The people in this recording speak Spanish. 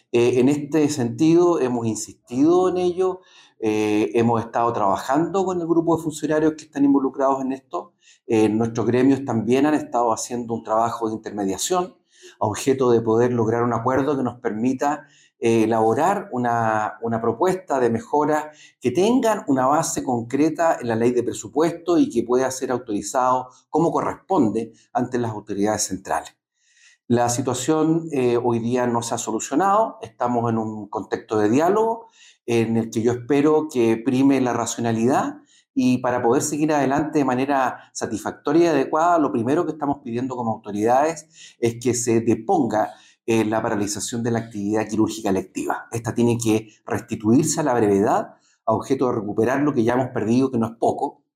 En este sentido, hemos insistido en ello, hemos estado trabajando con el grupo de funcionarios que están involucrados en esto. Nuestros gremios también han estado haciendo un trabajo de intermediación a objeto de poder lograr un acuerdo que nos permita elaborar una propuesta de mejora que tengan una base concreta en la ley de presupuesto y que pueda ser autorizado como corresponde ante las autoridades centrales. La situación hoy día no se ha solucionado, estamos en un contexto de diálogo en el que yo espero que prime la racionalidad y para poder seguir adelante de manera satisfactoria y adecuada, lo primero que estamos pidiendo como autoridades es que se deponga la paralización de la actividad quirúrgica electiva. Esta tiene que restituirse a la brevedad a objeto de recuperar lo que ya hemos perdido, que no es poco,